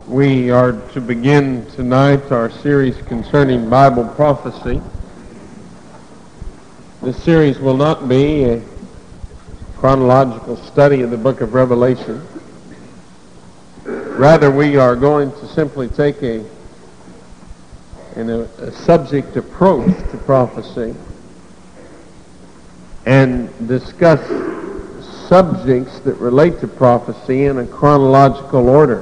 We are to begin tonight our series concerning Bible prophecy. This series will not be a chronological study of the book of Revelation. Rather, we are going to simply take a subject approach to prophecy and discuss subjects that relate to prophecy in a chronological order.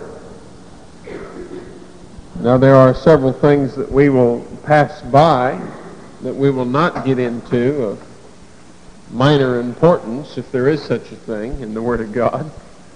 Now, there are several things that we will pass by that we will not get into of minor importance, if there is such a thing in the Word of God.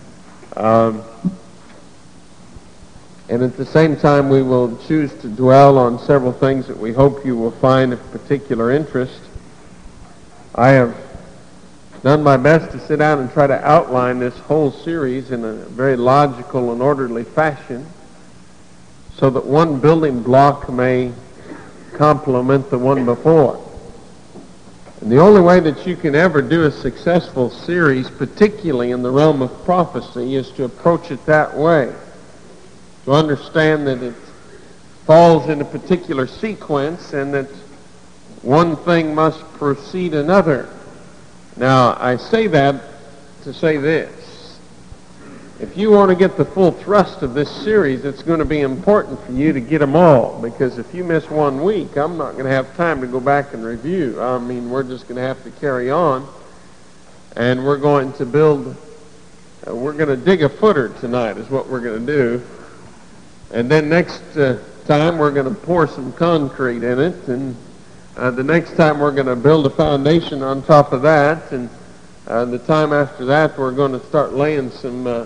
And at the same time, we will choose to dwell on several things that we hope you will find of particular interest. I have done my best to sit down and try to outline this whole series in a very logical and orderly fashion, so that one building block may complement the one before. And the only way that you can ever do a successful series, particularly in the realm of prophecy, is to approach it that way. To understand that it falls in a particular sequence and that one thing must precede another. Now, I say that to say this. If you want to get the full thrust of this series, it's going to be important for you to get them all, because if you miss 1 week, I'm not going to have time to go back and review. I mean, we're just going to have to carry on, and we're going to we're going to dig a footer tonight is what we're going to do. And then next time we're going to pour some concrete in it, and the next time we're going to build a foundation on top of that, and the time after that we're going to start laying some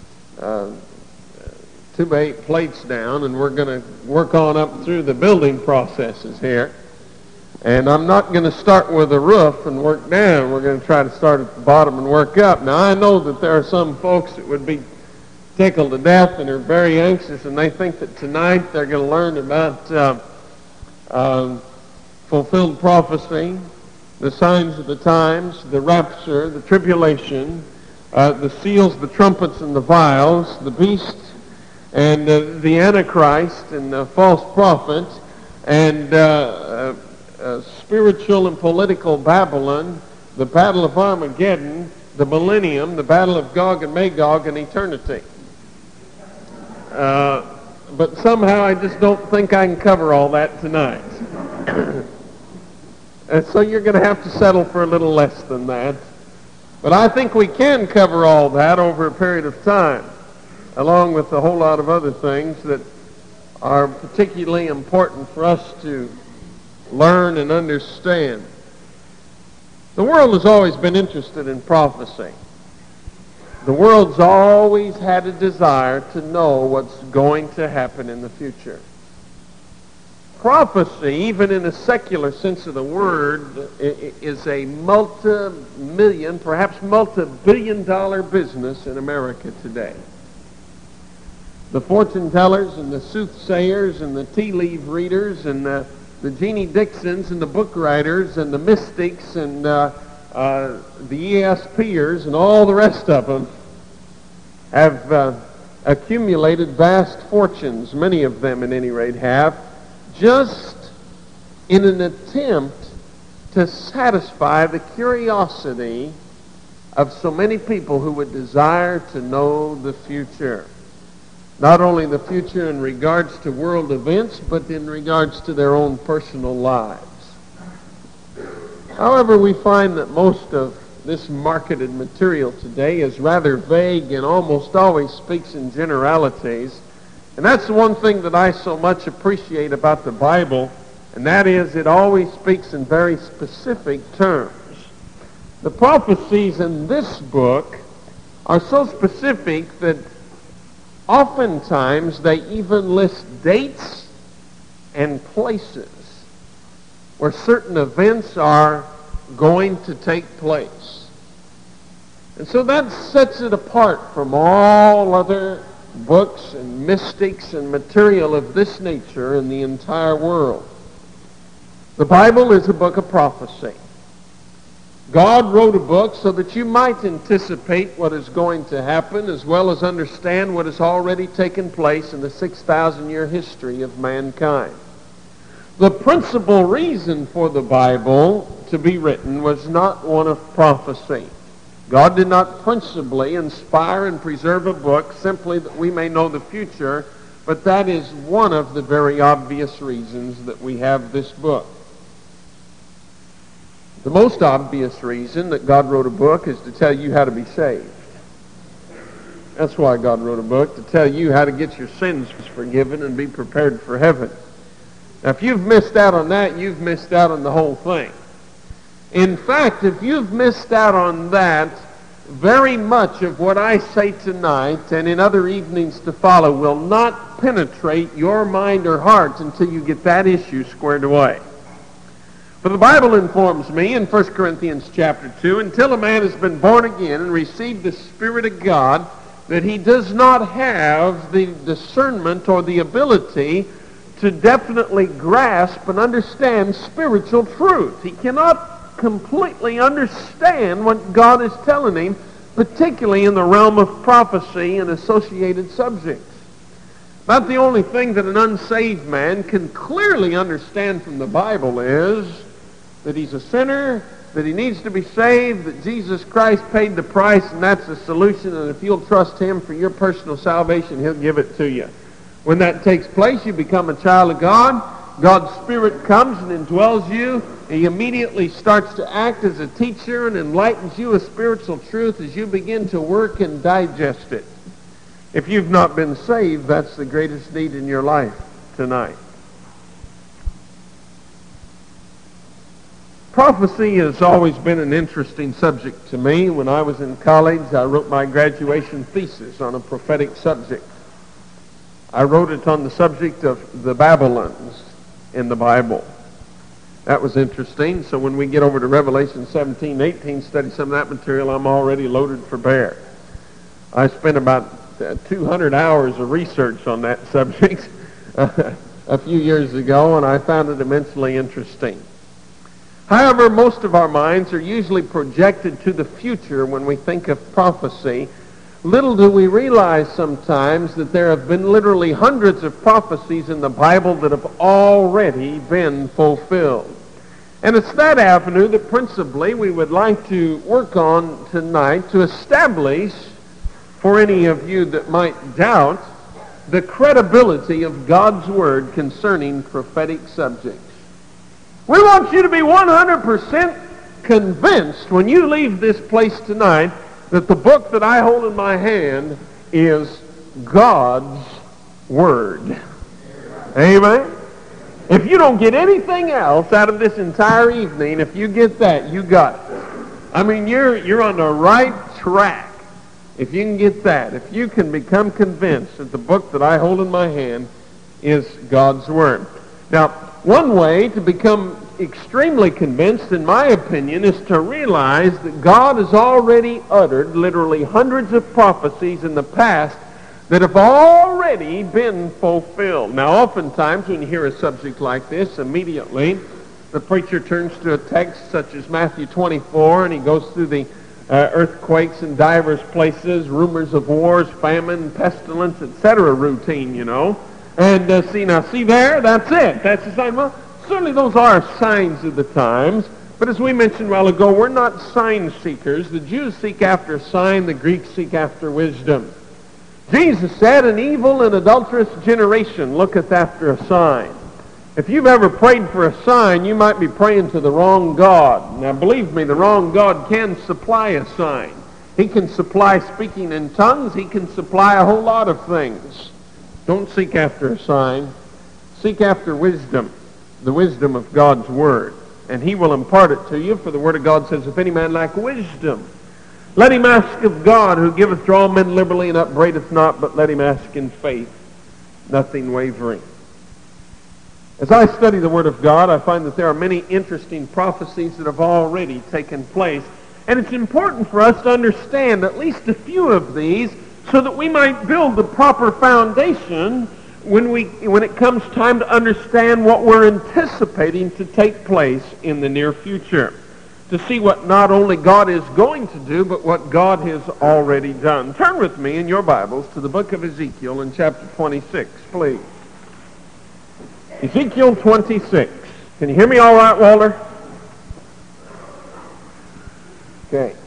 2x8 plates down, and we're going to work on up through the building processes here. And I'm not going to start with the roof and work down. We're going to try to start at the bottom and work up. Now, I know that there are some folks that would be tickled to death and are very anxious, and they think that tonight they're going to learn about fulfilled prophecy, the signs of the times, the rapture, the tribulation, the seals, the trumpets, and the vials, the beast, and the Antichrist, and the false prophet, and spiritual and political Babylon, the battle of Armageddon, the millennium, the battle of Gog and Magog, and eternity. But somehow I just don't think I can cover all that tonight. And so you're going to have to settle for a little less than that. But I think we can cover all that over a period of time, along with a whole lot of other things that are particularly important for us to learn and understand. The world has always been interested in prophecy. The world's always had a desire to know what's going to happen in the future. Prophecy, even in a secular sense of the word, is a multi-million, perhaps multi-billion-dollar business in America today. The fortune tellers and the soothsayers and the tea leaf readers and the Jeannie Dixons and the book writers and the mystics and the ESPers and all the rest of them have accumulated vast fortunes, many of them at any rate have, just in an attempt to satisfy the curiosity of so many people who would desire to know the future. Not only the future in regards to world events, but in regards to their own personal lives. However, we find that most of this marketed material today is rather vague and almost always speaks in generalities. And that's the one thing that I so much appreciate about the Bible, and that is it always speaks in very specific terms. The prophecies in this book are so specific that oftentimes they even list dates and places where certain events are going to take place. And so that sets it apart from all other books and mystics and material of this nature in the entire world. The Bible is a book of prophecy. God wrote a book so that you might anticipate what is going to happen as well as understand what has already taken place in the 6,000-year history of mankind. The principal reason for the Bible to be written was not one of prophecy. God did not principally inspire and preserve a book simply that we may know the future, but that is one of the very obvious reasons that we have this book. The most obvious reason that God wrote a book is to tell you how to be saved. That's why God wrote a book, to tell you how to get your sins forgiven and be prepared for heaven. Now, if you've missed out on that, you've missed out on the whole thing. In fact, if you've missed out on that, very much of what I say tonight and in other evenings to follow will not penetrate your mind or heart until you get that issue squared away. For the Bible informs me in 1 Corinthians chapter 2, until a man has been born again and received the Spirit of God, that he does not have the discernment or the ability to definitely grasp and understand spiritual truth. He cannot completely understand what God is telling him, particularly in the realm of prophecy and associated subjects. About the only thing that an unsaved man can clearly understand from the Bible is that he's a sinner, that he needs to be saved, that Jesus Christ paid the price, and that's the solution, and if you'll trust him for your personal salvation, he'll give it to you. When that takes place, you become a child of God. God's Spirit comes and indwells you. He immediately starts to act as a teacher and enlightens you with spiritual truth as you begin to work and digest it. If you've not been saved, that's the greatest need in your life tonight. Prophecy has always been an interesting subject to me. When I was in college, I wrote my graduation thesis on a prophetic subject. I wrote it on the subject of the Babylons in the Bible. That was interesting. So when we get over to Revelation 17, 18, study some of that material, I'm already loaded for bear. I spent about 200 hours of research on that subject a few years ago, and I found it immensely interesting. However, most of our minds are usually projected to the future when we think of prophecy. Little do we realize sometimes that there have been literally hundreds of prophecies in the Bible that have already been fulfilled. And it's that avenue that principally we would like to work on tonight to establish, for any of you that might doubt, the credibility of God's Word concerning prophetic subjects. We want you to be 100% convinced when you leave this place tonight that the book that I hold in my hand is God's Word. Amen? If you don't get anything else out of this entire evening, if you get that, you got it. I mean, you're on the right track. If you can get that, if you can become convinced that the book that I hold in my hand is God's Word. Now, one way to become extremely convinced, in my opinion, is to realize that God has already uttered literally hundreds of prophecies in the past that have already been fulfilled. Now, oftentimes when you hear a subject like this, immediately the preacher turns to a text such as Matthew 24, and he goes through the earthquakes in divers places, rumors of wars, famine, pestilence, etc. routine, you know. And see there, that's it. That's the sign. Well, certainly those are signs of the times. But as we mentioned a while ago, we're not sign seekers. The Jews seek after a sign. The Greeks seek after wisdom. Jesus said, an evil and adulterous generation looketh after a sign. If you've ever prayed for a sign, you might be praying to the wrong God. Now, believe me, the wrong God can supply a sign. He can supply speaking in tongues. He can supply a whole lot of things. Don't seek after a sign. Seek after wisdom, the wisdom of God's Word. And He will impart it to you, for the Word of God says, if any man lack wisdom, let him ask of God, who giveth to all men liberally and upbraideth not, but let him ask in faith, nothing wavering. As I study the Word of God, I find that there are many interesting prophecies that have already taken place. And it's important for us to understand at least a few of these so that we might build the proper foundation when it comes time to understand what we're anticipating to take place in the near future. to see what not only God is going to do, but what God has already done. Turn with me in your Bibles to the book of Ezekiel in chapter 26, please. Ezekiel 26. Can you hear me all right, Walter? Okay.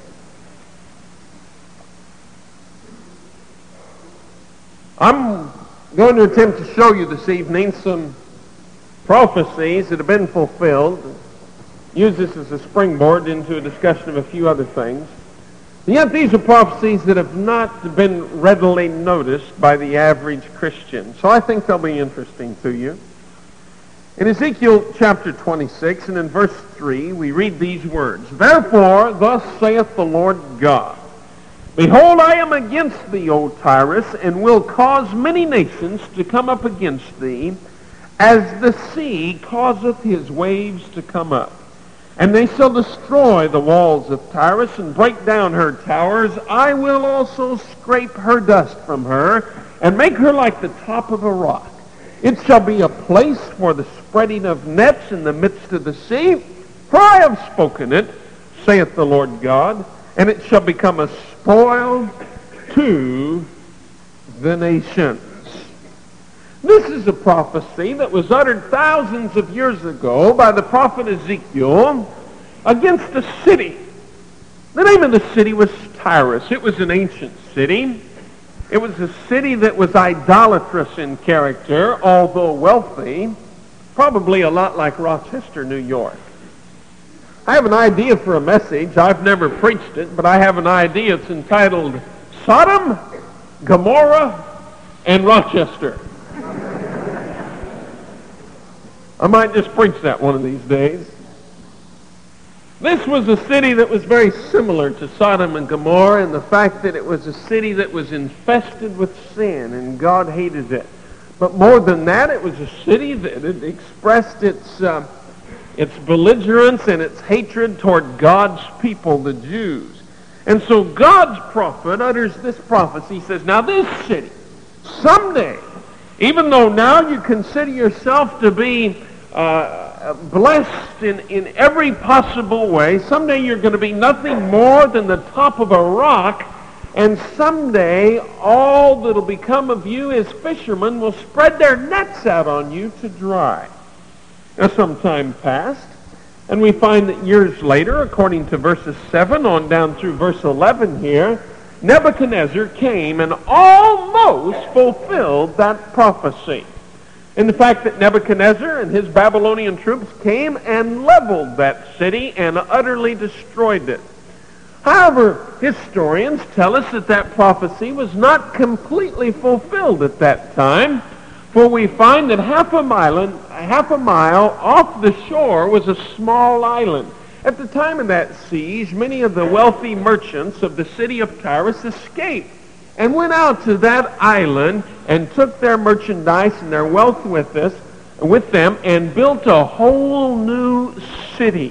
I'm going to attempt to show you this evening some prophecies that have been fulfilled. Use this as a springboard into a discussion of a few other things. And yet these are prophecies that have not been readily noticed by the average Christian. So I think they'll be interesting to you. In Ezekiel chapter 26 and in verse 3, we read these words, "Therefore, thus saith the Lord God, Behold, I am against thee, O Tyrus, and will cause many nations to come up against thee, as the sea causeth his waves to come up. And they shall destroy the walls of Tyrus and break down her towers. I will also scrape her dust from her and make her like the top of a rock. It shall be a place for the spreading of nets in the midst of the sea. For I have spoken it, saith the Lord God, and it shall become a spoil to the nations." This is a prophecy that was uttered thousands of years ago by the prophet Ezekiel against a city. The name of the city was Tyrus. It was an ancient city. It was a city that was idolatrous in character, although wealthy, probably a lot like Rochester, New York. I have an idea for a message. I've never preached it, but I have an idea. It's entitled Sodom, Gomorrah, and Rochester. I might just preach that one of these days. This was a city that was very similar to Sodom and Gomorrah in the fact that it was a city that was infested with sin, and God hated it. But more than that, it was a city that had expressed its belligerence and its hatred toward God's people, the Jews. And so God's prophet utters this prophecy. He says, now this city, someday, even though now you consider yourself to be blessed in every possible way, someday you're going to be nothing more than the top of a rock, and someday all that'll become of you as fishermen will spread their nets out on you to dry. Now some time passed, and we find that years later, according to verses 7 on down through verse 11 here, Nebuchadnezzar came and almost fulfilled that prophecy. In the fact that Nebuchadnezzar and his Babylonian troops came and leveled that city and utterly destroyed it. However, historians tell us that that prophecy was not completely fulfilled at that time, for we find that half a mile off the shore was a small island. At the time of that siege, many of the wealthy merchants of the city of Tyrus escaped and went out to that island and took their merchandise and their wealth with them and built a whole new city.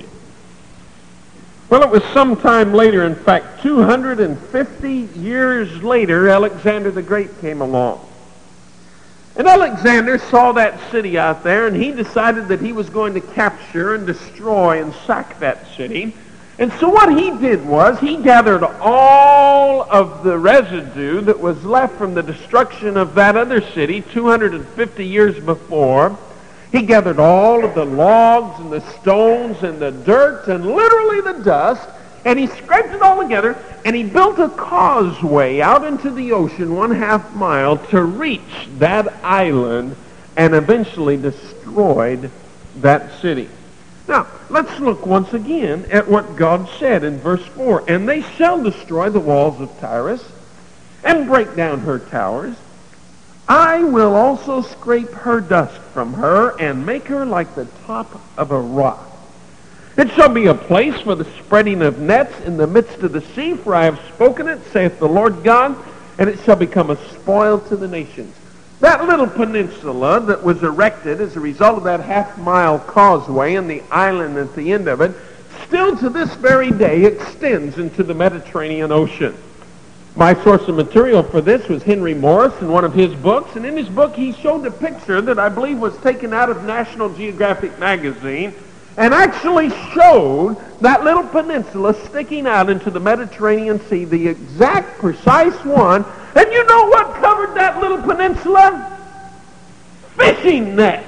Well, it was sometime later, in fact, 250 years later, Alexander the Great came along. And Alexander saw that city out there, and he decided that he was going to capture and destroy and sack that city. And so what he did was he gathered all of the residue that was left from the destruction of that other city 250 years before. He gathered all of the logs and the stones and the dirt and literally the dust, and he scraped it all together, and he built a causeway out into the ocean 1/2 mile to reach that island, and eventually destroyed that city. Now, let's look once again at what God said in verse 4. "And they shall destroy the walls of Tyrus and break down her towers. I will also scrape her dust from her and make her like the top of a rock. It shall be a place for the spreading of nets in the midst of the sea, for I have spoken it, saith the Lord God, and it shall become a spoil to the nations." That little peninsula that was erected as a result of that 1/2 mile causeway and the island at the end of it, still to this very day extends into the Mediterranean Ocean. My source of material for this was Henry Morris in one of his books, and in his book he showed a picture that I believe was taken out of National Geographic magazine, and actually showed that little peninsula sticking out into the Mediterranean Sea, the exact precise one. And you know what covered that little peninsula? Fishing nets.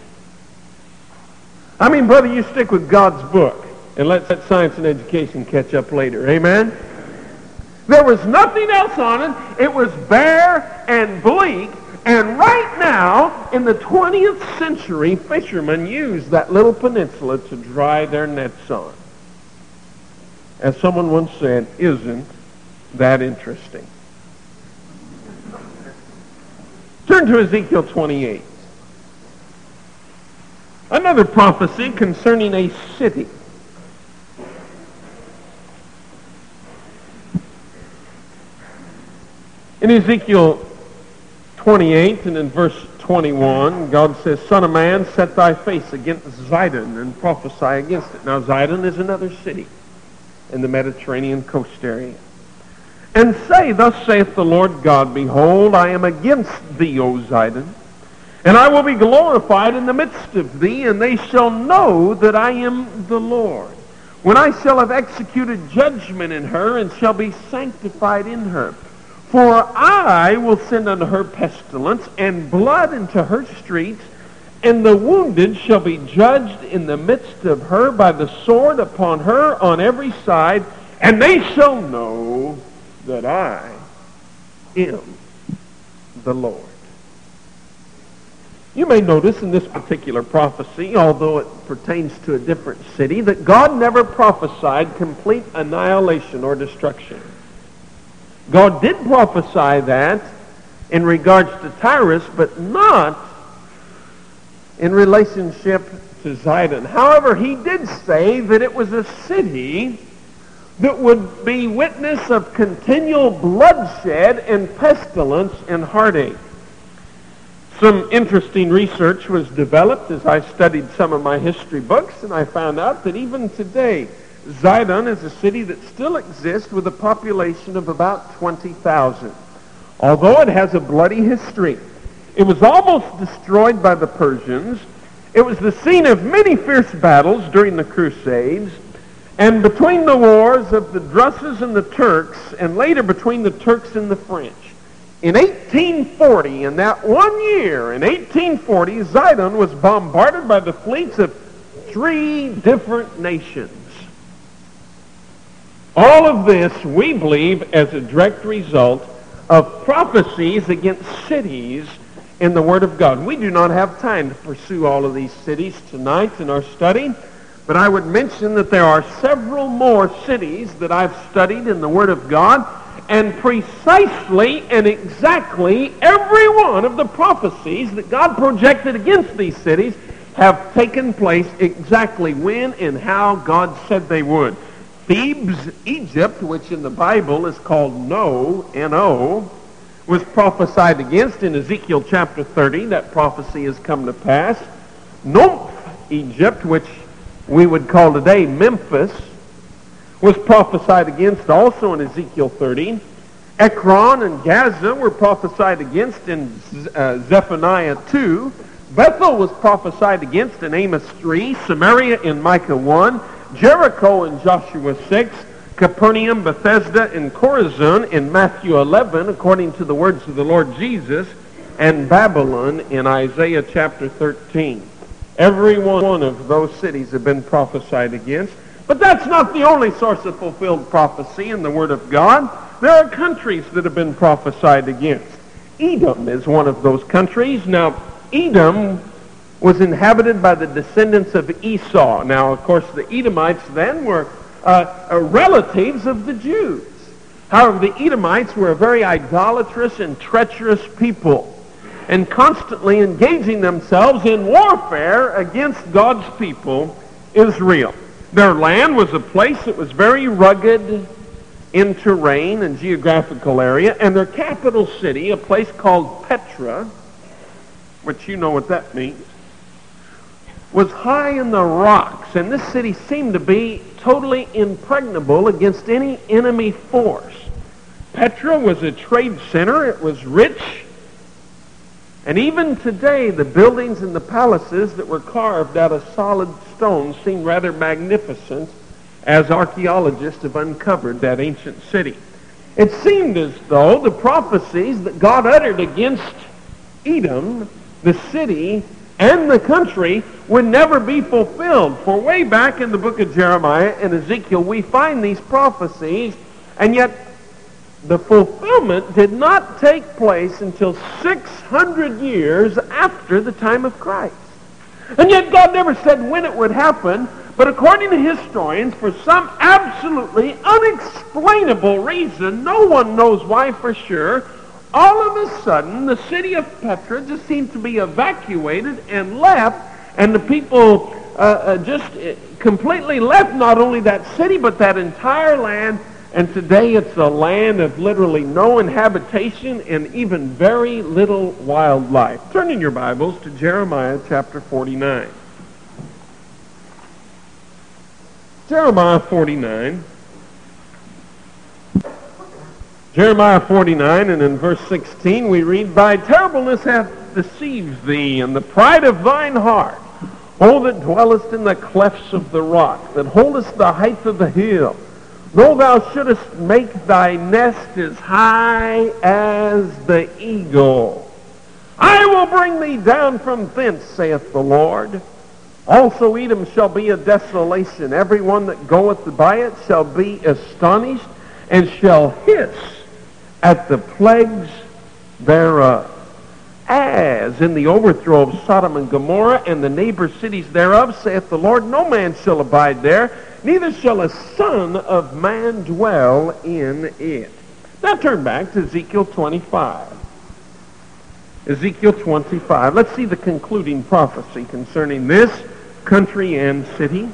I mean, brother, you stick with God's book and let science and education catch up later. Amen? There was nothing else on it. It was bare and bleak. And right now, in the 20th century, fishermen use that little peninsula to dry their nets on. As someone once said, isn't that interesting? Turn to Ezekiel 28. Another prophecy concerning a city. In Ezekiel 28 and in verse 21, God says, Son of man, set thy face against Zidon and prophesy against it. Now Zidon is another city in the Mediterranean coast area. And say, Thus saith the Lord God, Behold, I am against thee, O Zidon, and I will be glorified in the midst of thee, and they shall know that I am the Lord. When I shall have executed judgment in her, and shall be sanctified in her. For I will send unto her pestilence, and blood into her streets, and the wounded shall be judged in the midst of her by the sword upon her on every side, and they shall know that I am the Lord. You may notice in this particular prophecy, although it pertains to a different city, that God never prophesied complete annihilation or destruction. God did prophesy that in regards to Tyrus, but not in relationship to Zidon. However, he did say that it was a city that would be witness of continual bloodshed and pestilence and heartache. Some interesting research was developed as I studied some of my history books, and I found out that even today, Zidon is a city that still exists with a population of about 20,000. Although it has a bloody history, it was almost destroyed by the Persians. It was the scene of many fierce battles during the Crusades, and between the wars of the Drusses and the Turks, and later between the Turks and the French. In 1840, in that 1 year, in 1840, Zidon was bombarded by the fleets of 3 different nations. All of this, we believe, as a direct result of prophecies against cities in the Word of God. We do not have time to pursue all of these cities tonight in our study, but I would mention that there are several more cities that I've studied in the Word of God, and precisely and exactly every one of the prophecies that God projected against these cities have taken place exactly when and how God said they would. Thebes, Egypt, which in the Bible is called No, N-O, was prophesied against in Ezekiel chapter 30. That prophecy has come to pass. Nomph, Egypt, which we would call today Memphis, was prophesied against also in Ezekiel 30. Ekron and Gaza were prophesied against in Zephaniah 2. Bethel was prophesied against in Amos 3. Samaria in Micah 1. Jericho in Joshua 6. Capernaum, Bethesda, and Chorazin in Matthew 11, according to the words of the Lord Jesus. And Babylon in Isaiah chapter 13. Every one of those cities have been prophesied against. But that's not the only source of fulfilled prophecy in the Word of God. There are countries that have been prophesied against. Edom is one of those countries. Now, Edom was inhabited by the descendants of Esau. Now, of course, the Edomites then were relatives of the Jews. However, the Edomites were a very idolatrous and treacherous people, and constantly engaging themselves in warfare against God's people, Israel. Their land was a place that was very rugged in terrain and geographical area, and their capital city, a place called Petra, which you know what that means, was high in the rocks, and this city seemed to be totally impregnable against any enemy force. Petra was a trade center. It was rich, And even today, the buildings and the palaces that were carved out of solid stone seem rather magnificent as archaeologists have uncovered that ancient city. It seemed as though the prophecies that God uttered against Edom, the city, and the country would never be fulfilled. For way back in the book of Jeremiah and Ezekiel, we find these prophecies, and yet the fulfillment did not take place until 600 years after the time of Christ. And yet God never said when it would happen, but according to historians, for some absolutely unexplainable reason, no one knows why for sure, all of a sudden the city of Petra just seemed to be evacuated and left, and the people just completely left not only that city, but that entire land. And today it's a land of literally no inhabitation and even very little wildlife. Turn in your Bibles to Jeremiah chapter 49. Jeremiah 49. Jeremiah 49, and in verse 16 we read, Thy terribleness hath deceived thee, and the pride of thine heart, O that dwellest in the clefts of the rock, that holdest the height of the hill, though thou shouldest make thy nest as high as the eagle. I will bring thee down from thence, saith the Lord. Also Edom shall be a desolation. Every one that goeth by it shall be astonished, and shall hiss at the plagues thereof. As in the overthrow of Sodom and Gomorrah and the neighbor cities thereof, saith the Lord, no man shall abide there, neither shall a son of man dwell in it. Now turn back to Ezekiel 25. Ezekiel 25. Let's see the concluding prophecy concerning this country and city.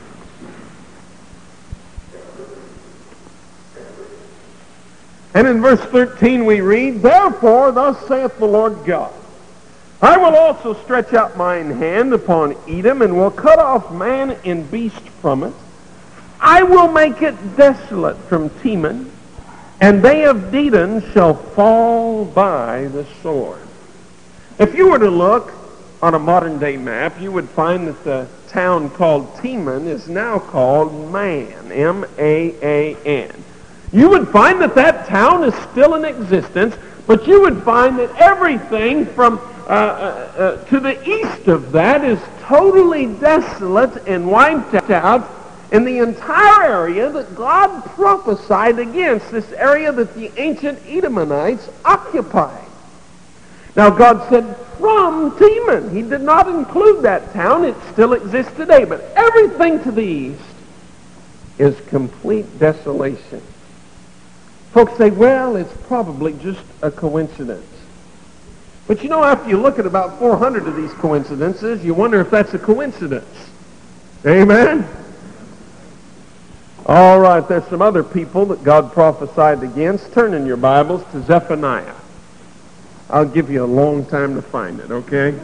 And in verse 13 we read, Therefore thus saith the Lord God, I will also stretch out mine hand upon Edom, and will cut off man and beast from it. I will make it desolate from Teman, and they of Dedan shall fall by the sword. If you were to look on a modern-day map, you would find that the town called Teman is now called Man, M-A-A-N. You would find that that town is still in existence, but you would find that everything from to the east of that is totally desolate and wiped out, in the entire area that God prophesied against, this area that the ancient Edomites occupied. Now God said from Teman. He did not include that town. It still exists today, but everything to the east is complete desolation. Folks say, well, it's probably just a coincidence. But you know, after you look at about 400 of these coincidences, you wonder if that's a coincidence. Amen? All right, there's some other people that God prophesied against. Turn in your Bibles to Zephaniah. I'll give you a long time to find it, okay?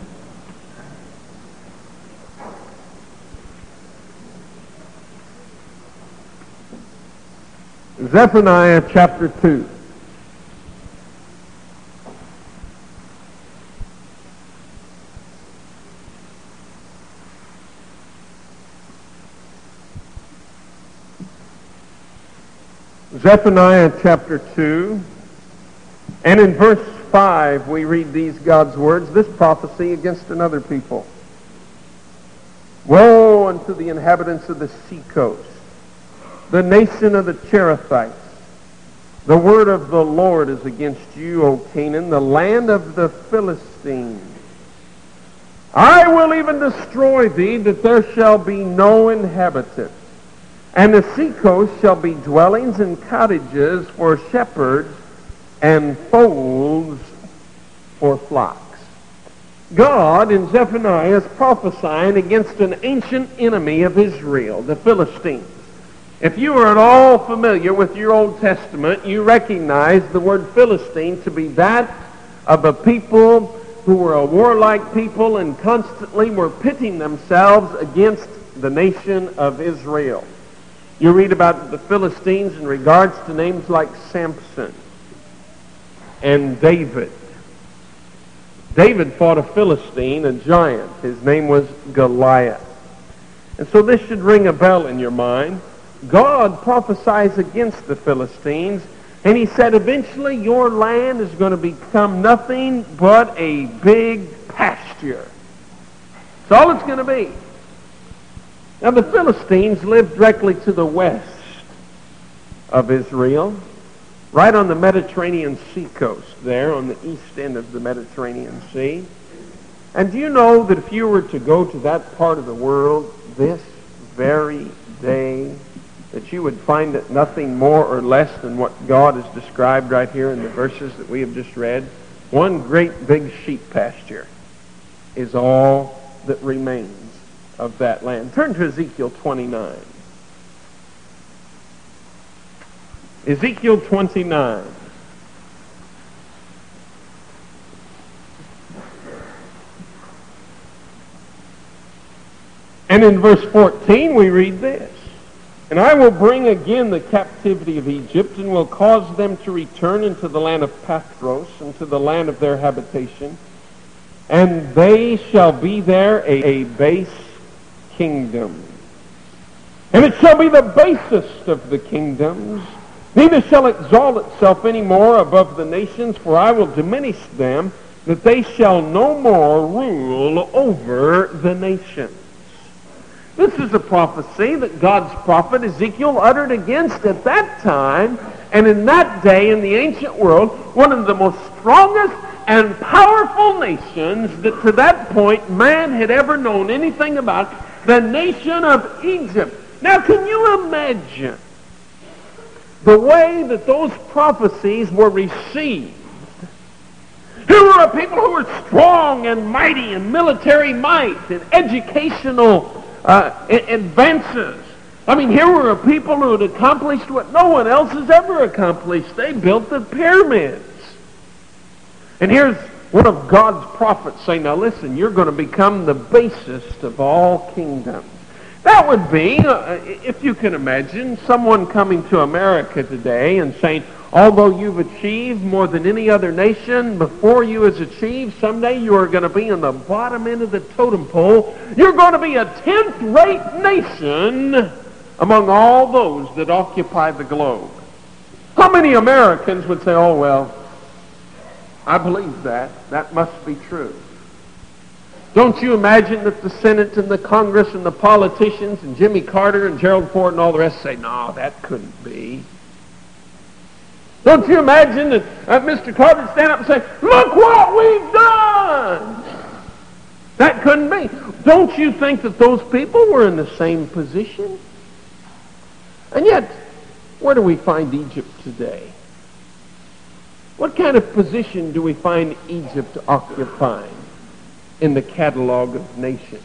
Zephaniah chapter 2. Zephaniah chapter 2, and in verse 5 we read these God's words, this prophecy against another people. Woe unto the inhabitants of the seacoast, the nation of the Cherethites. The word of the Lord is against you, O Canaan, the land of the Philistines. I will even destroy thee, that there shall be no inhabitant. And the seacoast shall be dwellings and cottages for shepherds and folds for flocks. God in Zephaniah is prophesying against an ancient enemy of Israel, the Philistines. If you are at all familiar with your Old Testament, you recognize the word Philistine to be that of a people who were a warlike people and constantly were pitting themselves against the nation of Israel. You read about the Philistines in regards to names like Samson and David David fought a Philistine, a giant. His name was Goliath. And so this should ring a bell in your mind. God prophesies against the Philistines, and he said, eventually your land is going to become nothing but a big pasture. That's all it's going to be. Now the Philistines lived directly to the west of Israel, right on the Mediterranean Sea coast there, on the east end of the Mediterranean Sea. And do you know that if you were to go to that part of the world this very day, that you would find it nothing more or less than what God has described right here in the verses that we have just read? One great big sheep pasture is all that remains of that land. Turn to Ezekiel 29. Ezekiel 29. And in verse 14 we read this. And I will bring again the captivity of Egypt, and will cause them to return into the land of Pathros, and to the land of their habitation. And they shall be there a base kingdom. And it shall be the basest of the kingdoms, neither shall exalt itself any more above the nations, for I will diminish them, that they shall no more rule over the nations. This is a prophecy that God's prophet Ezekiel uttered against at that time, and in that day in the ancient world, one of the most strongest and powerful nations that to that point man had ever known anything about, the nation of Egypt. Now can you imagine the way that those prophecies were received? Here were a people who were strong and mighty in military might and educational advances. I mean, here were a people who had accomplished what no one else has ever accomplished. They built the pyramids. And here's one of God's prophets saying, now listen, you're going to become the basest of all kingdoms. That would be, if you can imagine, someone coming to America today and saying, although you've achieved more than any other nation before you has achieved, someday you are going to be on the bottom end of the totem pole. You're going to be a 10th-rate nation among all those that occupy the globe. How many Americans would say, oh, well, I believe that. That must be true. Don't you imagine that the Senate and the Congress and the politicians and Jimmy Carter and Gerald Ford and all the rest say, no, that couldn't be. Don't you imagine that Mr. Carter would stand up and say, look what we've done? That couldn't be. Don't you think that those people were in the same position? And yet, where do we find Egypt today? What kind of position do we find Egypt occupying in the catalog of nations?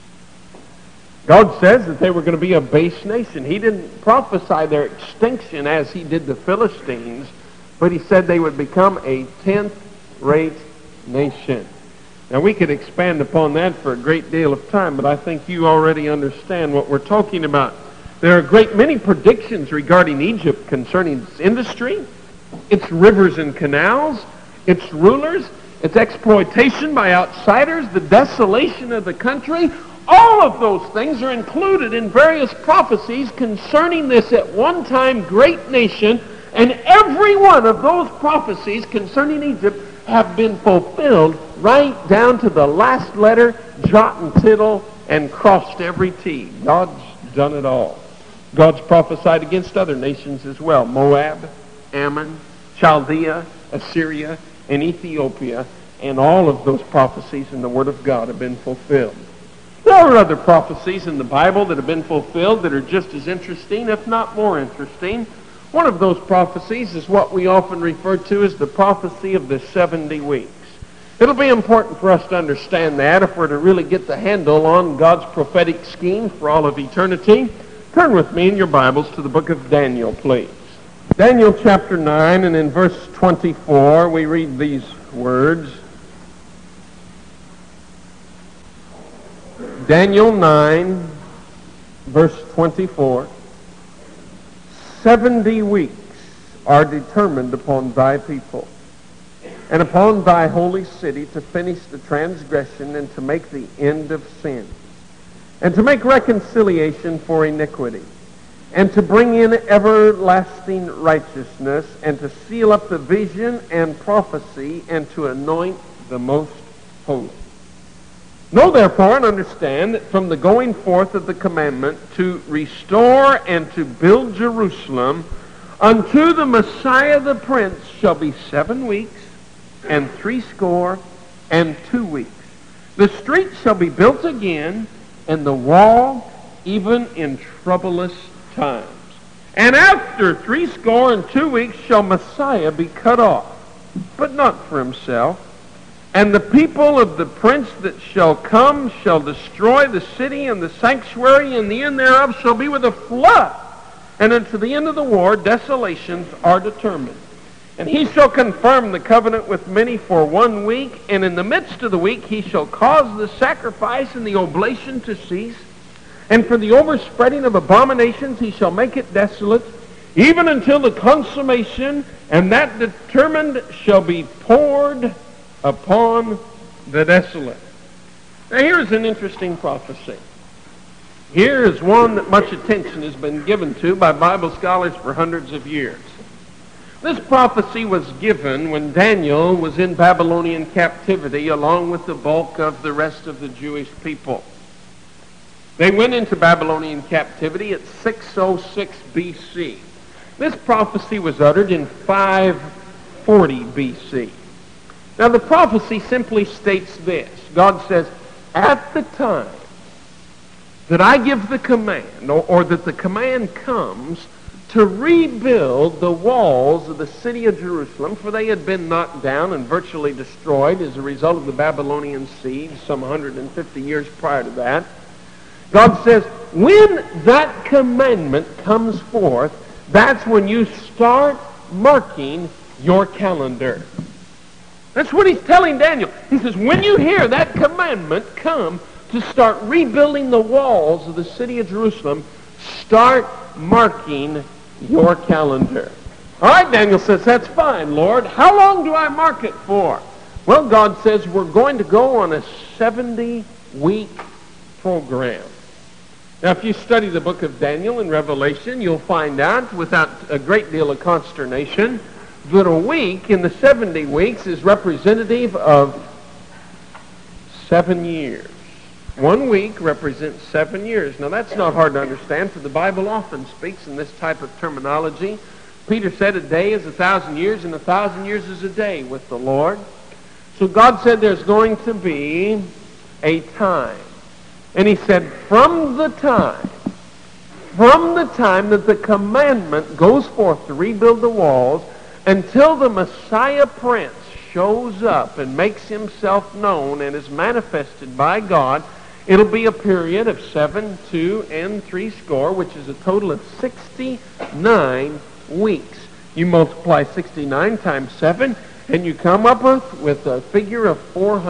God says that they were going to be a base nation. He didn't prophesy their extinction as he did the Philistines, but he said they would become a 10th-rate nation. Now, we could expand upon that for a great deal of time, but I think you already understand what we're talking about. There are a great many predictions regarding Egypt concerning its industry, its rivers and canals, its rulers, its exploitation by outsiders, the desolation of the country. All of those things are included in various prophecies concerning this at one time great nation, and every one of those prophecies concerning Egypt have been fulfilled right down to the last letter, jot and tittle, and crossed every T. God's done it all. God's prophesied against other nations as well. Moab, Ammon, Chaldea, Assyria, and Ethiopia, and all of those prophecies in the Word of God have been fulfilled. There are other prophecies in the Bible that have been fulfilled that are just as interesting, if not more interesting. One of those prophecies is what we often refer to as the prophecy of the 70 weeks. It'll be important for us to understand that if we're to really get the handle on God's prophetic scheme for all of eternity. Turn with me in your Bibles to the book of Daniel, please. Daniel chapter 9, and in verse 24 we read these words. Daniel 9, verse 24. 70 weeks are determined upon thy people, and upon thy holy city to finish the transgression and to make the end of sin, and to make reconciliation for iniquity, and to bring in everlasting righteousness, and to seal up the vision and prophecy, and to anoint the most holy. Know therefore and understand that from the going forth of the commandment to restore and to build Jerusalem unto the Messiah the Prince shall be 7 weeks and 62 weeks. The street shall be built again, and the wall even in troublous times. And after 62 weeks shall Messiah be cut off, but not for himself. And the people of the prince that shall come shall destroy the city and the sanctuary, and the end thereof shall be with a flood. And unto the end of the war desolations are determined. And he shall confirm the covenant with many for 1 week, and in the midst of the week he shall cause the sacrifice and the oblation to cease. And for the overspreading of abominations he shall make it desolate, even until the consummation, and that determined shall be poured upon the desolate. Now here's an interesting prophecy. Here is one that much attention has been given to by Bible scholars for hundreds of years. This prophecy was given when Daniel was in Babylonian captivity along with the bulk of the rest of the Jewish people. They went into Babylonian captivity at 606 BC. This prophecy was uttered in 540 BC. Now the prophecy simply states this. God says, at the time that I give the command, or that the command comes to rebuild the walls of the city of Jerusalem, for they had been knocked down and virtually destroyed as a result of the Babylonian siege some 150 years prior to that. God says, when that commandment comes forth, that's when you start marking your calendar. That's what he's telling Daniel. He says, when you hear that commandment come to start rebuilding the walls of the city of Jerusalem, start marking your calendar. All right, Daniel says, that's fine, Lord. How long do I mark it for? Well, God says we're going to go on a 70-week program. Now, if you study the book of Daniel and Revelation, you'll find out, without a great deal of consternation, that a week in the 70 weeks is representative of 7 years. 1 week represents 7 years. Now, that's not hard to understand, for the Bible often speaks in this type of terminology. Peter said a day is 1,000 years, and 1,000 years is a day with the Lord. So God said there's going to be a time. And he said, from the time that the commandment goes forth to rebuild the walls, until the Messiah Prince shows up and makes himself known and is manifested by God, it'll be a period of 7, 2, and 60, which is a total of 69 weeks. You multiply 69 times 7, and you come up with a figure of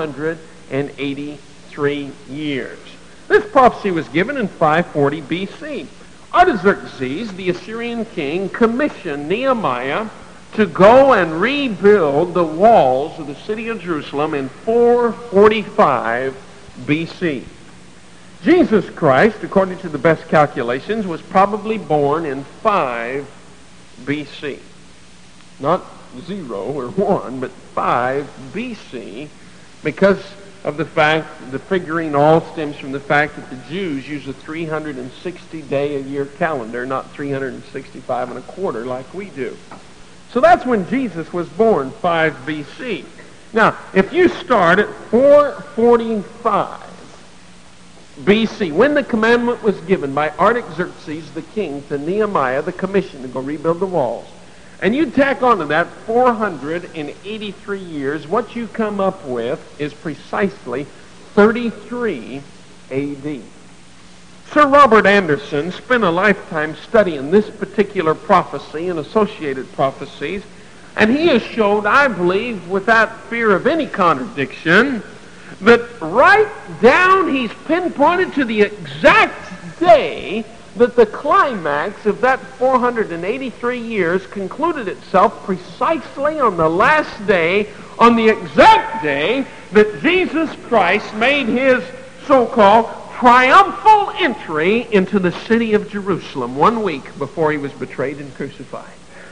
483 years. This prophecy was given in 540 BC. Artaxerxes, the Assyrian king, commissioned Nehemiah to go and rebuild the walls of the city of Jerusalem in 445 BC. Jesus Christ, according to the best calculations, was probably born in 5 BC. Not 0 or 1, but 5 BC, because of the fact, the figuring all stems from the fact that the Jews use a 360-day-a-year calendar, not 365 and a quarter like we do. So that's when Jesus was born, 5 BC. Now, if you start at 445 BC, when the commandment was given by Artaxerxes the king to Nehemiah, the commission to go rebuild the walls, and you tack onto that 483 years, what you come up with is precisely 33 AD. Sir Robert Anderson spent a lifetime studying this particular prophecy and associated prophecies, and he has showed, I believe, without fear of any contradiction, that right down he's pinpointed to the exact day that the climax of that 483 years concluded itself precisely on the last day on the exact day that Jesus Christ made his so-called triumphal entry into the city of Jerusalem, 1 week before he was betrayed and crucified.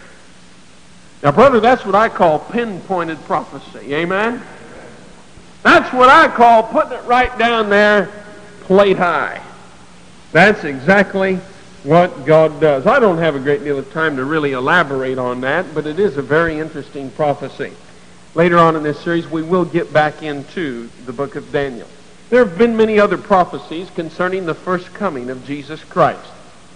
Now, brother, that's what I call pinpointed prophecy. Amen? That's what I call putting it right down there, plate high. That's exactly what God does. I don't have a great deal of time to really elaborate on that, but it is a very interesting prophecy. Later on in this series, we will get back into the book of Daniel. There have been many other prophecies concerning the first coming of Jesus Christ.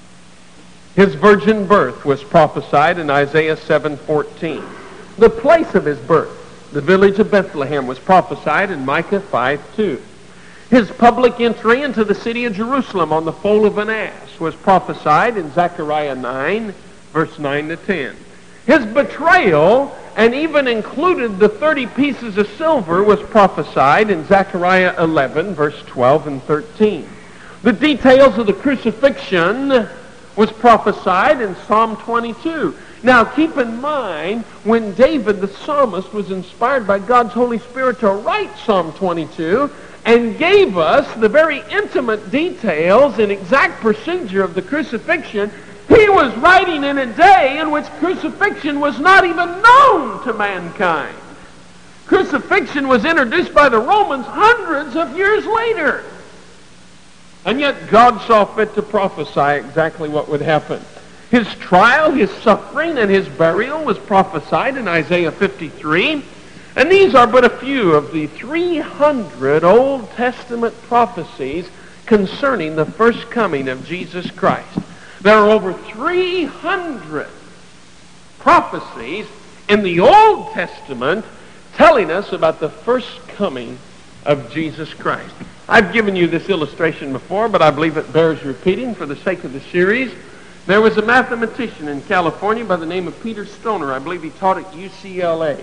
His virgin birth was prophesied in Isaiah 7:14. The place of his birth, the village of Bethlehem, was prophesied in Micah 5:2. His public entry into the city of Jerusalem on the foal of an ass was prophesied in Zechariah 9, verse 9 to 10. His betrayal, and even included the 30 pieces of silver, was prophesied in Zechariah 11, verse 12 and 13. The details of the crucifixion was prophesied in Psalm 22. Now, keep in mind, when David the psalmist was inspired by God's Holy Spirit to write Psalm 22 and gave us the very intimate details and exact procedure of the crucifixion, he was writing in a day in which crucifixion was not even known to mankind. Crucifixion was introduced by the Romans hundreds of years later. And yet God saw fit to prophesy exactly what would happen. His trial, his suffering, and his burial was prophesied in Isaiah 53. And these are but a few of the 300 Old Testament prophecies concerning the first coming of Jesus Christ. There are over 300 prophecies in the Old Testament telling us about the first coming of Jesus Christ. I've given you this illustration before, but I believe it bears repeating for the sake of the series. There was a mathematician in California by the name of Peter Stoner. I believe he taught at UCLA.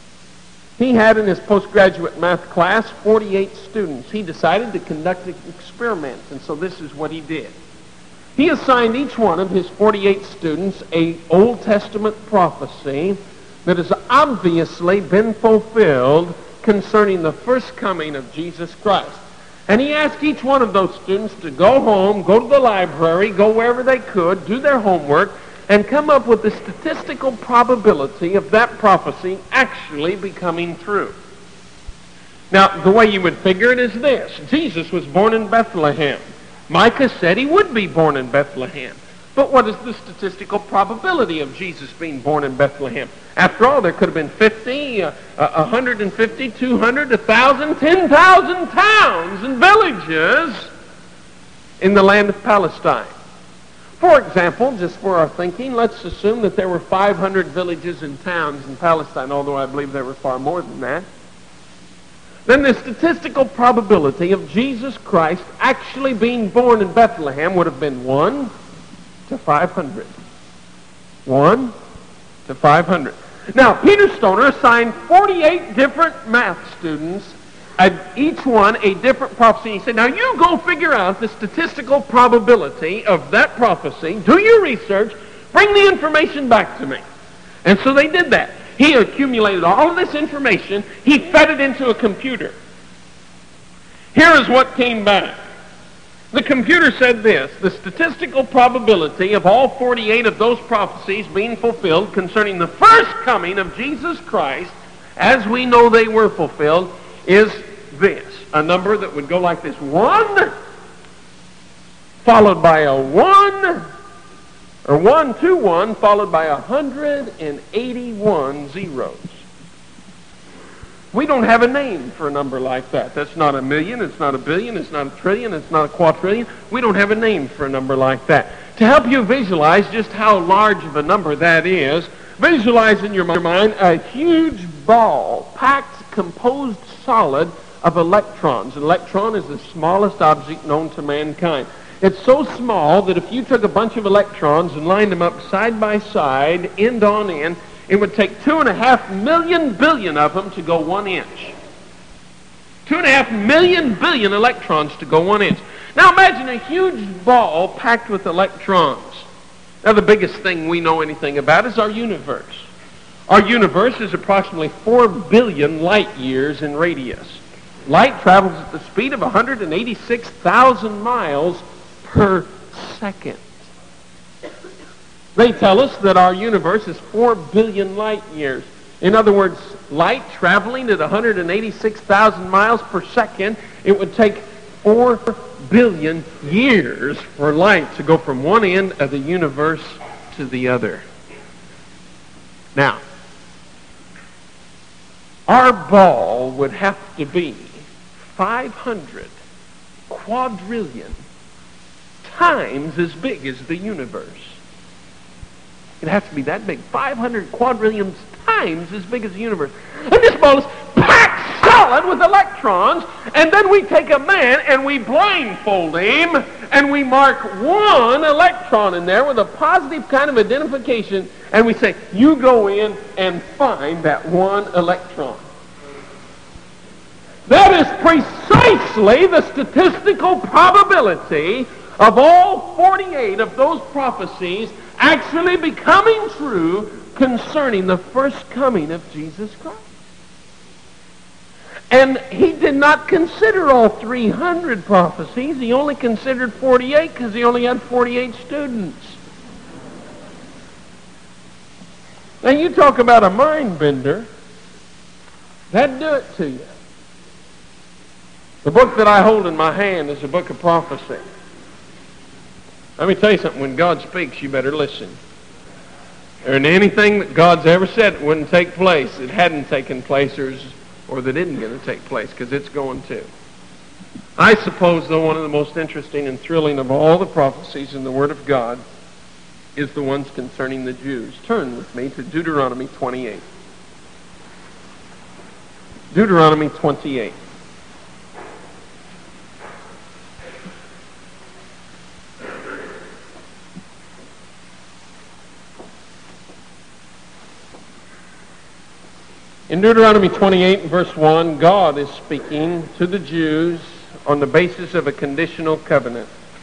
He had in his postgraduate math class 48 students. He decided to conduct experiments, and so this is what he did. He assigned each one of his 48 students an Old Testament prophecy that has obviously been fulfilled concerning the first coming of Jesus Christ. And he asked each one of those students to go home, go to the library, go wherever they could, do their homework, and come up with the statistical probability of that prophecy actually becoming true. Now, the way you would figure it is this. Jesus was born in Bethlehem. Micah said he would be born in Bethlehem. But what is the statistical probability of Jesus being born in Bethlehem? After all, there could have been 50, 150, 200, 1,000, 10,000 towns and villages in the land of Palestine. For example, just for our thinking, let's assume that there were 500 villages and towns in Palestine, although I believe there were far more than that. Then the statistical probability of Jesus Christ actually being born in Bethlehem would have been 1 to 500. 1 to 500. Now, Peter Stoner assigned 48 different math students, each one a different prophecy. He said, now you go figure out the statistical probability of that prophecy, do your research, bring the information back to me. And so they did that. He accumulated all of this information. He fed it into a computer. Here is what came back. The computer said this: the statistical probability of all 48 of those prophecies being fulfilled concerning the first coming of Jesus Christ, as we know they were fulfilled, is this. A number that would go like this: 1, followed by a 1, or 1 to 1, followed by 181 zeros. We don't have a name for a number like that. That's not a million, it's not a billion, it's not a trillion, it's not a quadrillion. We don't have a name for a number like that. To help you visualize just how large of a number that is, visualize in your mind a huge ball, packed, composed solid of electrons. An electron is the smallest object known to mankind. It's so small that if you took a bunch of electrons and lined them up side by side, end on end, it would take 2.5 million billion of them to go 1 inch. 2.5 million billion electrons to go 1 inch. Now imagine a huge ball packed with electrons. Now the biggest thing we know anything about is our universe. Our universe is approximately 4 billion light years in radius. Light travels at the speed of 186,000 miles per second. They tell us that our universe is 4 billion light years. In other words, light traveling at 186,000 miles per second, it would take 4 billion years for light to go from one end of the universe to the other. Now, our ball would have to be 500 quadrillion times as big as the universe. It has to be that big. 500 quadrillion times as big as the universe. And this ball is packed solid with electrons, and then we take a man and we blindfold him, and we mark one electron in there with a positive kind of identification, and we say, you go in and find that one electron. That is precisely the statistical probability of all 48 of those prophecies actually becoming true concerning the first coming of Jesus Christ. And he did not consider all 300 prophecies. He only considered 48 because he only had 48 students. Now you talk about a mind bender. That'd do it to you. The book that I hold in my hand is a book of prophecy. Let me tell you something. When God speaks, you better listen. There isn't anything that God's ever said that wouldn't take place that hadn't taken place or that isn't going to take place, because it's going to. I suppose, though, one of the most interesting and thrilling of all the prophecies in the Word of God is the ones concerning the Jews. Turn with me to Deuteronomy 28. Deuteronomy 28. In Deuteronomy 28, verse 1, God is speaking to the Jews on the basis of a conditional covenant.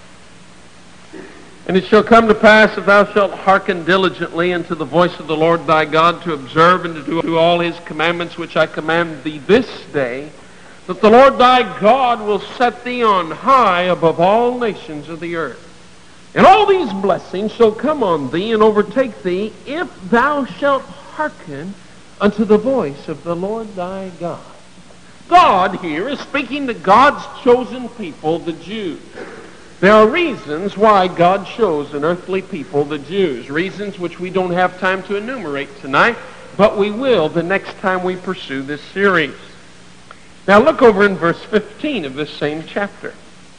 And it shall come to pass, if thou shalt hearken diligently unto the voice of the Lord thy God, to observe and to do all his commandments which I command thee this day, that the Lord thy God will set thee on high above all nations of the earth. And all these blessings shall come on thee and overtake thee, if thou shalt hearken unto the voice of the Lord thy God. God here is speaking to God's chosen people, the Jews. There are reasons why God chose an earthly people, the Jews. Reasons which we don't have time to enumerate tonight, but we will the next time we pursue this series. Now look over in verse 15 of this same chapter.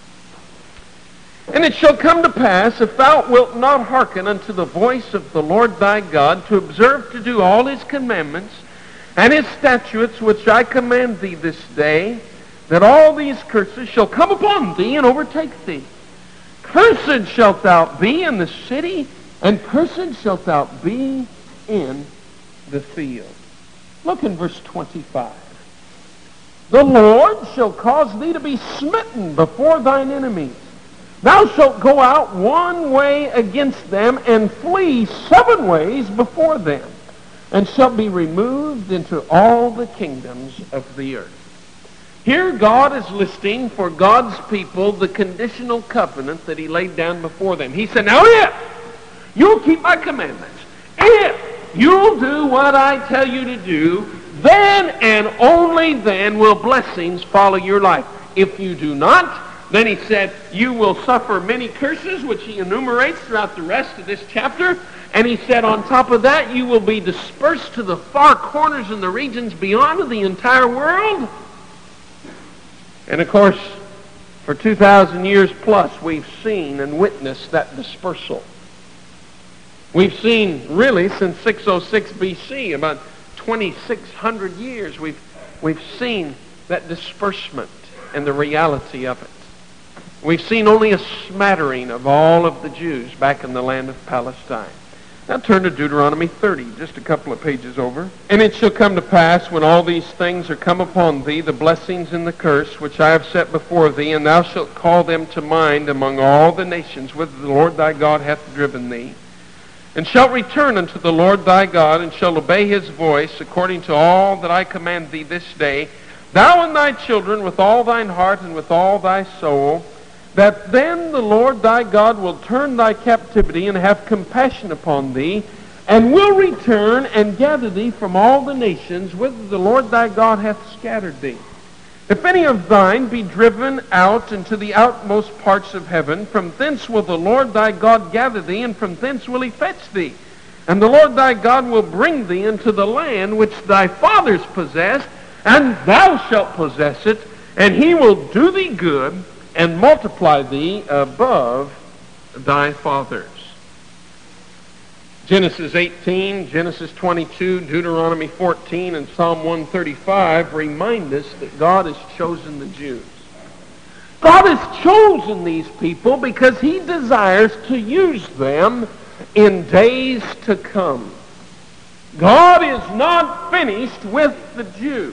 And it shall come to pass, if thou wilt not hearken unto the voice of the Lord thy God, to observe to do all his commandments and his statutes which I command thee this day, that all these curses shall come upon thee and overtake thee. Cursed shalt thou be in the city, and cursed shalt thou be in the field. Look in verse 25. The Lord shall cause thee to be smitten before thine enemies. Thou shalt go out one way against them, and flee 7 ways before them, and shalt be removed into all the kingdoms of the earth. Here God is listing for God's people the conditional covenant that he laid down before them. He said, now if you'll keep my commandments, if you'll do what I tell you to do, then and only then will blessings follow your life. If you do not, then he said, you will suffer many curses, which he enumerates throughout the rest of this chapter. And he said, on top of that, you will be dispersed to the far corners and the regions beyond of the entire world. And of course, for 2,000 years plus, we've seen and witnessed that dispersal. We've seen, really, since 606 BC, about 2,600 years, we've seen that disbursement and the reality of it. We've seen only a smattering of all of the Jews back in the land of Palestine. Now turn to Deuteronomy 30, just a couple of pages over. And it shall come to pass, when all these things are come upon thee, the blessings and the curse which I have set before thee, and thou shalt call them to mind among all the nations whither the Lord thy God hath driven thee, and shalt return unto the Lord thy God, and shalt obey his voice, according to all that I command thee this day, thou and thy children with all thine heart and with all thy soul, that then the Lord thy God will turn thy captivity and have compassion upon thee, and will return and gather thee from all the nations whither the Lord thy God hath scattered thee. If any of thine be driven out into the outmost parts of heaven, from thence will the Lord thy God gather thee, and from thence will he fetch thee. And the Lord thy God will bring thee into the land which thy fathers possessed, and thou shalt possess it, and he will do thee good, and multiply thee above thy fathers. Genesis 18, Genesis 22, Deuteronomy 14, and Psalm 135 remind us that God has chosen the Jews. God has chosen these people because he desires to use them in days to come. God is not finished with the Jews.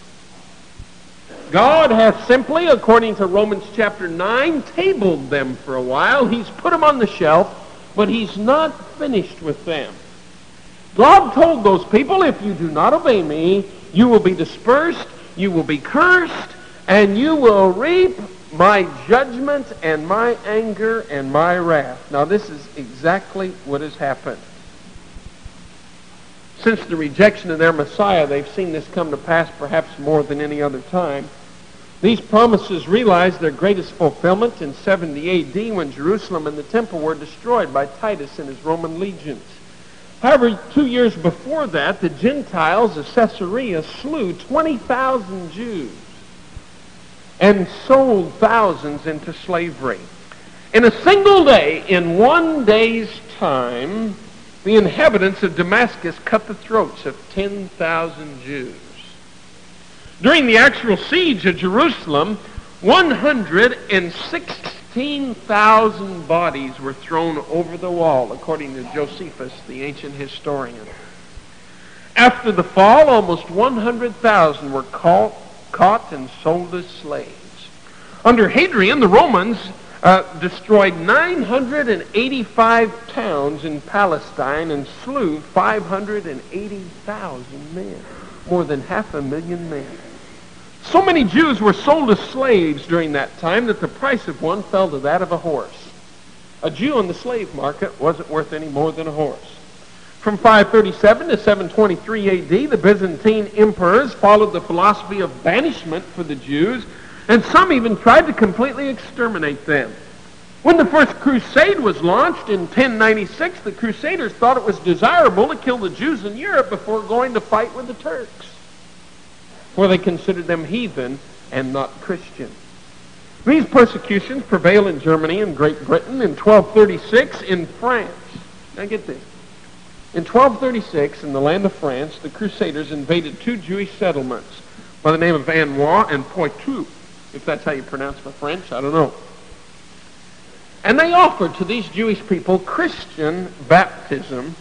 God hath simply, according to Romans chapter 9, tabled them for a while. He's put them on the shelf, but he's not finished with them. God told those people, if you do not obey me, you will be dispersed, you will be cursed, and you will reap my judgment and my anger and my wrath. Now this is exactly what has happened. Since the rejection of their Messiah, they've seen this come to pass perhaps more than any other time. These promises realized their greatest fulfillment in 70 A.D. when Jerusalem and the temple were destroyed by Titus and his Roman legions. However, 2 years before that, the Gentiles of Caesarea slew 20,000 Jews and sold thousands into slavery. In a single day, in 1 day's time, the inhabitants of Damascus cut the throats of 10,000 Jews. During the actual siege of Jerusalem, 116,000 bodies were thrown over the wall, according to Josephus, the ancient historian. After the fall, almost 100,000 were caught and sold as slaves. Under Hadrian, the Romans destroyed 985 towns in Palestine and slew 580,000 men, more than 500,000 men. So many Jews were sold as slaves during that time that the price of one fell to that of a horse. A Jew on the slave market wasn't worth any more than a horse. From 537 to 723 A.D., the Byzantine emperors followed the philosophy of banishment for the Jews, and some even tried to completely exterminate them. When the first crusade was launched in 1096, the Crusaders thought it was desirable to kill the Jews in Europe before going to fight with the Turks, for they considered them heathen and not Christian. These persecutions prevailed in Germany and Great Britain. In 1236, in France. Now get this. In 1236, in the land of France, the Crusaders invaded two Jewish settlements by the name of Arnois and Poitou, if that's how you pronounce the French, I don't know. And they offered to these Jewish people Christian baptism.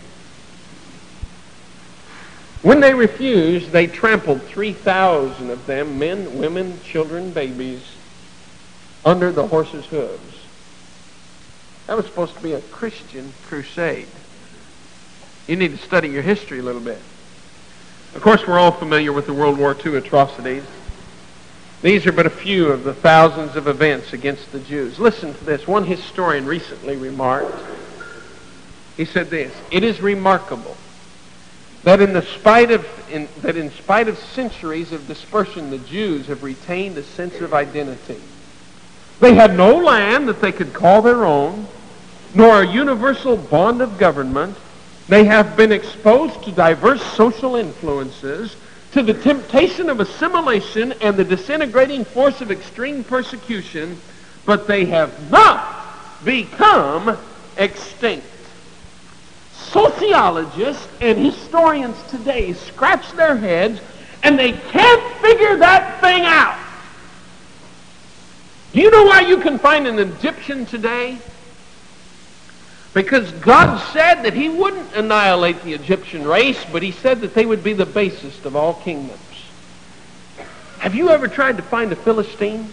When they refused, they trampled 3,000 of them, men, women, children, babies, under the horses' hooves. That was supposed to be a Christian crusade. You need to study your history a little bit. Of course, we're all familiar with the World War II atrocities. These are but a few of the thousands of events against the Jews. Listen to this. One historian recently remarked, he said this, "It is remarkable that in spite of centuries of dispersion, the Jews have retained a sense of identity. They had no land that they could call their own, nor a universal bond of government. They have been exposed to diverse social influences, to the temptation of assimilation and the disintegrating force of extreme persecution, but they have not become extinct." Sociologists and historians today scratch their heads and they can't figure that thing out. Do you know why you can find an Egyptian today? Because God said that he wouldn't annihilate the Egyptian race, but he said that they would be the basest of all kingdoms. Have you ever tried to find a Philistine?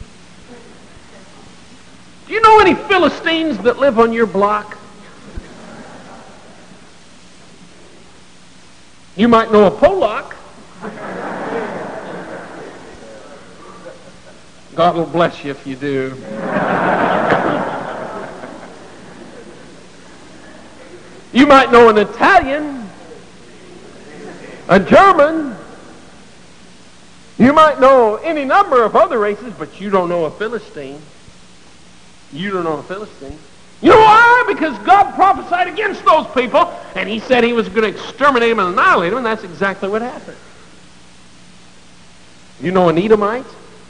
Do you know any Philistines that live on your block? You might know a Polak. God will bless you if you do. You might know an Italian, a German. You might know any number of other races, but you don't know a Philistine. You don't know a Philistine. You know why? Because God prophesied against those people, and he said he was going to exterminate them and annihilate them, and that's exactly what happened. You know an Edomite?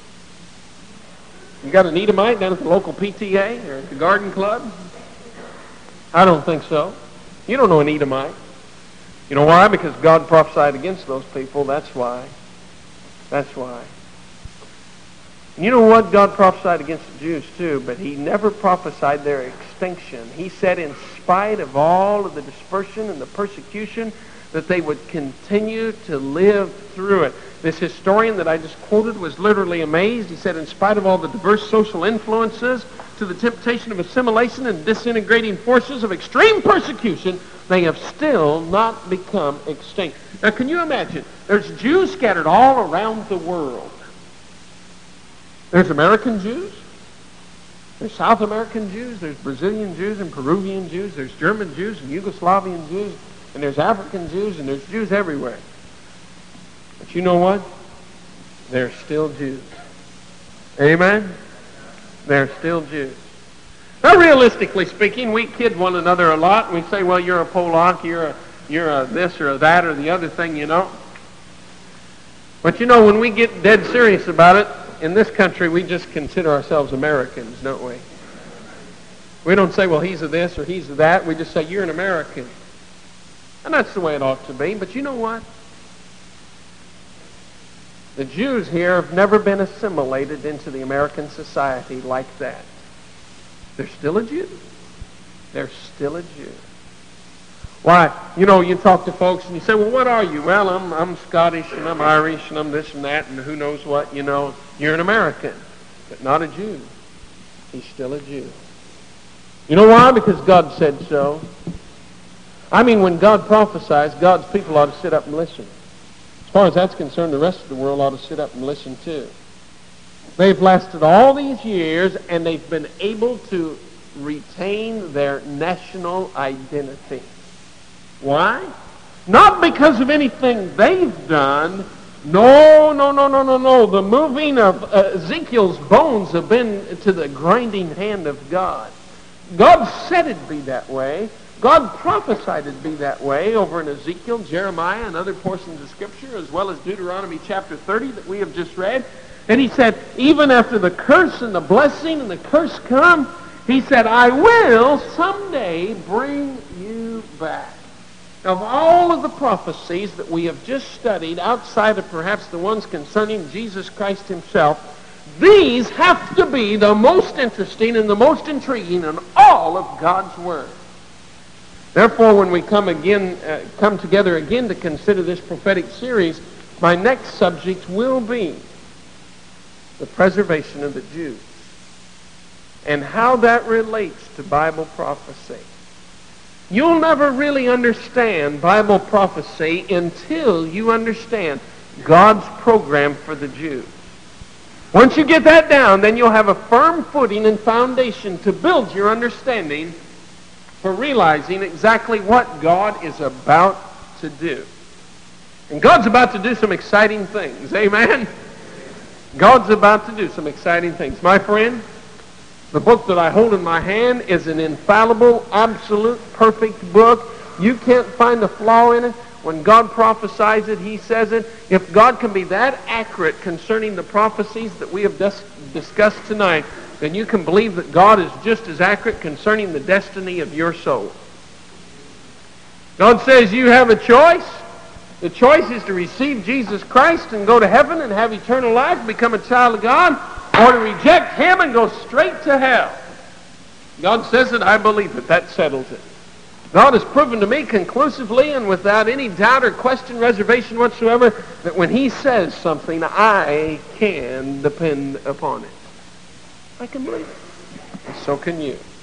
You got an Edomite down at the local PTA or at the garden club? I don't think so. You don't know an Edomite. You know why? Because God prophesied against those people. That's why. That's why. And you know what? God prophesied against the Jews too, but he never prophesied their extinction. He said in spite of all of the dispersion and the persecution that they would continue to live through it. This historian that I just quoted was literally amazed. He said in spite of all the diverse social influences, to the temptation of assimilation and disintegrating forces of extreme persecution, they have still not become extinct. Now can you imagine? There's Jews scattered all around the world. There's American Jews. There's South American Jews. There's Brazilian Jews and Peruvian Jews. There's German Jews and Yugoslavian Jews. And there's African Jews and there's Jews everywhere. But you know what? They're still Jews. Amen? They're still Jews. Now, realistically speaking, we kid one another a lot. And we say, well, you're a Polak, you're a this or a that or the other thing, you know. But you know, when we get dead serious about it, in this country, we just consider ourselves Americans, don't we? We don't say, well, he's a this or he's a that. We just say, you're an American. And that's the way it ought to be. But you know what? The Jews here have never been assimilated into the American society like that. They're still a Jew. They're still a Jew. Why, you know, you talk to folks and you say, well, what are you? Well, I'm Scottish and I'm Irish and I'm this and that and who knows what, you know. You're an American, but not a Jew. He's still a Jew. You know why? Because God said so. I mean, when God prophesies, God's people ought to sit up and listen. As far as that's concerned, the rest of the world ought to sit up and listen too. They've lasted all these years and they've been able to retain their national identity. Why? Not because of anything they've done. No. The moving of Ezekiel's bones have been to the grinding hand of God. God said it'd be that way. God prophesied it'd be that way over in Ezekiel, Jeremiah, and other portions of Scripture, as well as Deuteronomy chapter 30 that we have just read. And he said, even after the curse and the blessing and the curse come, he said, I will someday bring you back. Of all of the prophecies that we have just studied, outside of perhaps the ones concerning Jesus Christ himself, these have to be the most interesting and the most intriguing in all of God's Word. Therefore, when we come together again to consider this prophetic series, my next subject will be the preservation of the Jews and how that relates to Bible prophecy. You'll never really understand Bible prophecy until you understand God's program for the Jews. Once you get that down, then you'll have a firm footing and foundation to build your understanding for realizing exactly what God is about to do. And God's about to do some exciting things. Amen? God's about to do some exciting things. My friend, the book that I hold in my hand is an infallible, absolute, perfect book. You can't find a flaw in it. When God prophesies it, he says it. If God can be that accurate concerning the prophecies that we have discussed tonight, then you can believe that God is just as accurate concerning the destiny of your soul. God says you have a choice. The choice is to receive Jesus Christ and go to heaven and have eternal life, become a child of God, or to reject him and go straight to hell. God says it, I believe it. That settles it. God has proven to me conclusively and without any doubt or question, reservation whatsoever, that when he says something, I can depend upon it. I can believe it. And so can you.